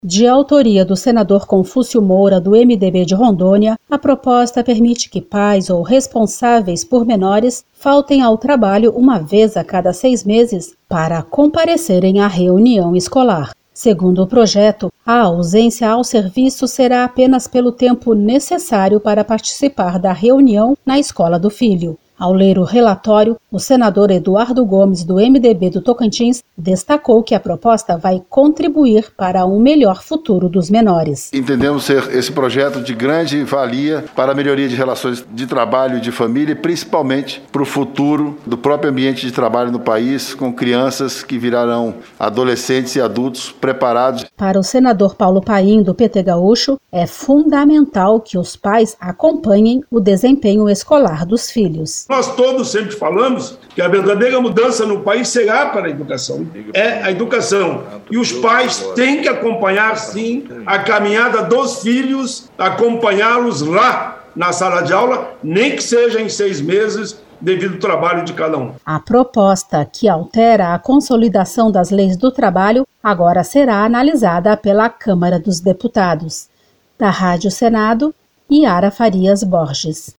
De autoria do senador Confúcio Moura, do MDB de Rondônia, a proposta permite que pais ou responsáveis por menores faltem ao trabalho uma vez a cada 6 meses para comparecerem à reunião escolar. Segundo o projeto, a ausência ao serviço será apenas pelo tempo necessário para participar da reunião na escola do filho. Ao ler o relatório, o senador Eduardo Gomes, do MDB do Tocantins, destacou que a proposta vai contribuir para um melhor futuro dos menores. Entendemos ser esse projeto de grande valia para a melhoria de relações de trabalho e de família, e principalmente para o futuro do próprio ambiente de trabalho no país, com crianças que virarão adolescentes e adultos preparados. Para o senador Paulo Paim, do PT Gaúcho, é fundamental que os pais acompanhem o desempenho escolar dos filhos. Nós todos sempre falamos que a verdadeira mudança no país será para a educação. É a educação. E os pais têm que acompanhar, sim, a caminhada dos filhos, acompanhá-los lá na sala de aula, nem que seja em 6 meses, devido ao trabalho de cada um. A proposta, que altera a consolidação das leis do trabalho, agora será analisada pela Câmara dos Deputados. Da Rádio Senado, Yara Farias Borges.